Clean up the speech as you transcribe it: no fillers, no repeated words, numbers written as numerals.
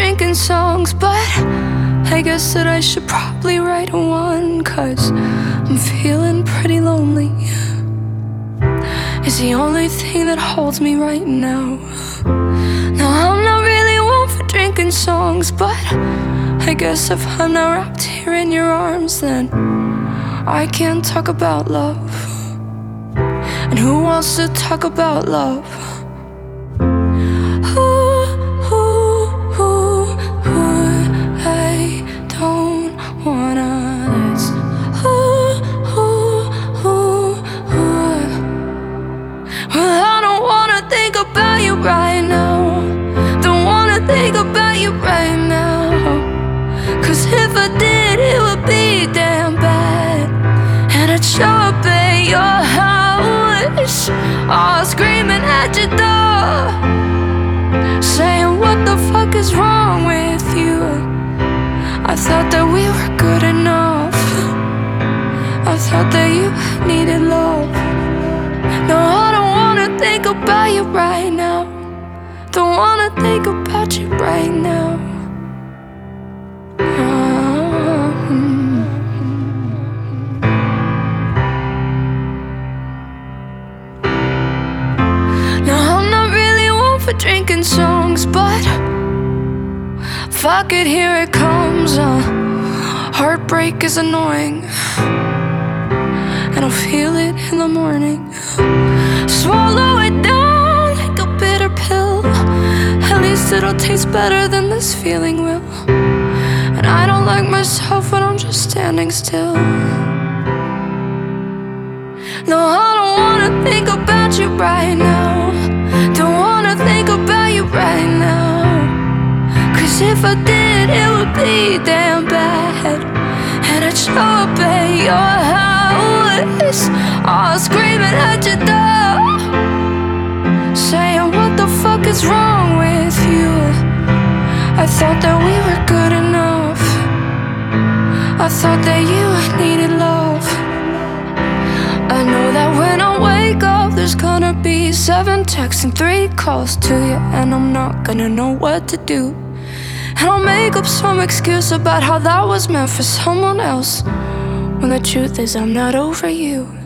drinking songs, but I guess that I should probably write one, 'cause I'm feeling pretty lonely. It's the only thing that holds me right now. Now I'm not really one for drinking songs, but I guess if I'm not wrapped here in your arms, then I can't talk about love. And who wants to talk about love? I don't wanna. Well, I don't wanna think about you right now. Don't wanna think about you right now. 'Cause if I did, it would be damn bad. And I'd show up at your house, all screaming at your door, saying what the fuck is wrong with you? I thought that we were good enough. I thought that you needed love. No, I don't wanna think about you right now. Don't wanna think about you right now. Now I'm not really one for drinking songs, but fuck it, here it comes. Heartbreak is annoying, and I'll feel it in the morning. Swallow it down like a bitter pill. At least it'll taste better than this feeling will. And I don't like myself when I'm just standing still. No, I don't wanna think about you right now. Don't wanna think about you right now. 'Cause if I did, it would be damn bad. And I'd show up at your house, all screaming at your door, saying what the fuck is wrong with you? I thought that we were good enough. I thought that you needed love. I know that when I wake up, there's gonna be 7 texts and 3 calls to you, and I'm not gonna know what to do. And I'll make up some excuse about how that was meant for someone else, when the truth is I'm not over you.